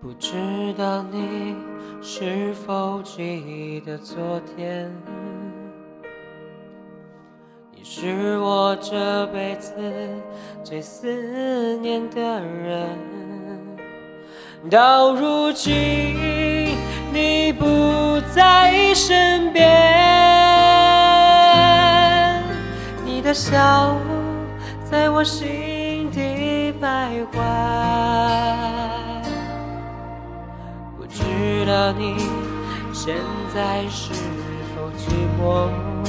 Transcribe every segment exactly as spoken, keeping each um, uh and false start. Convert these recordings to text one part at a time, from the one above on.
不知道你是否记得昨天，你是我这辈子最思念的人。到如今你不在身边，你的笑在我心底徘徊。不知道你现在是否寂寞，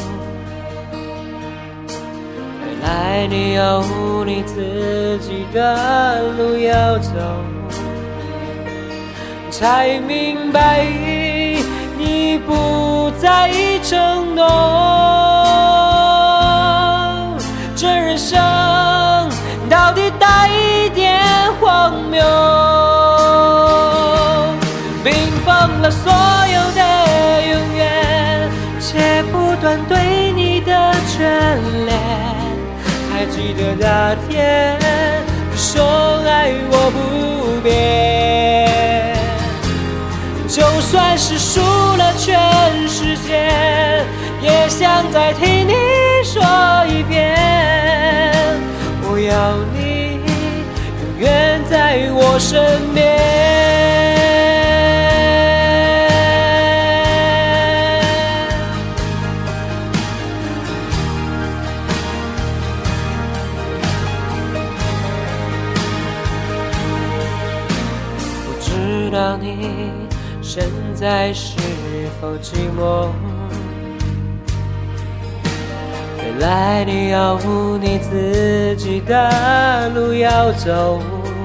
原来你有你自己的路要走，才明白你不再承诺。这人生到底带一点荒谬，冰封了所有的永远，切不断对你的眷恋。还记得那天你说爱我不变，就算是输了全世界，也想再听你说一遍，我要你永远在我身边。不知道你现在是否寂寞，原来你有你自己的路要走，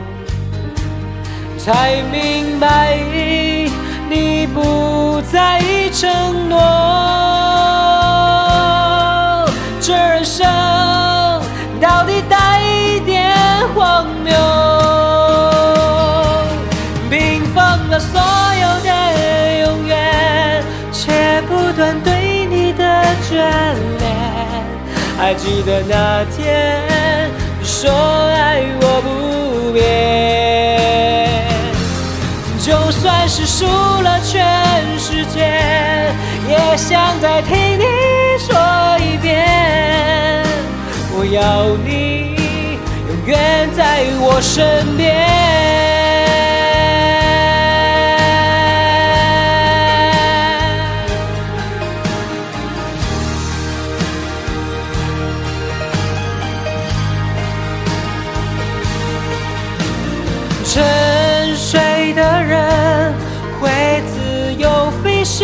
才明白你不再承诺。这人生到底带一点荒谬，冰封了所有的永远，切不断对你的眷恋。还记得那天你说爱我不变，就算是输了全世界，也想再听你说一遍，我要你永远在我身边。沉睡的人会自由飞翔，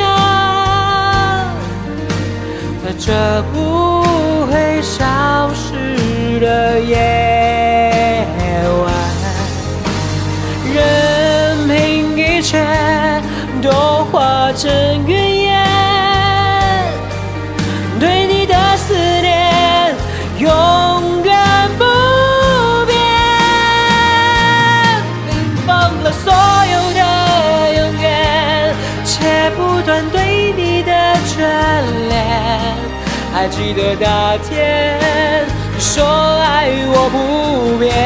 在这不会消失的夜晚，任凭一切都化成云烟，对你的思念永远不所有的永远，切不断对你的眷恋。还记得那天你说爱我不变，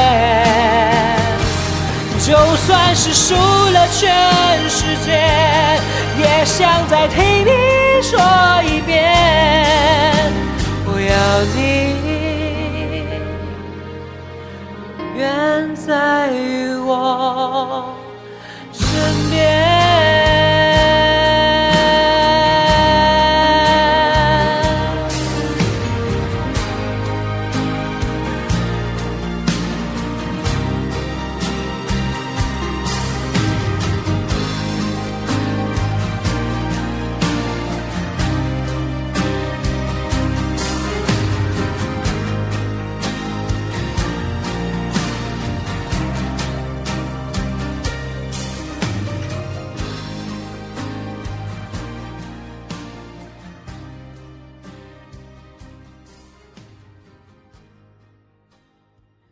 就算是输了全世界，也想再听你说一遍，我要你永远在我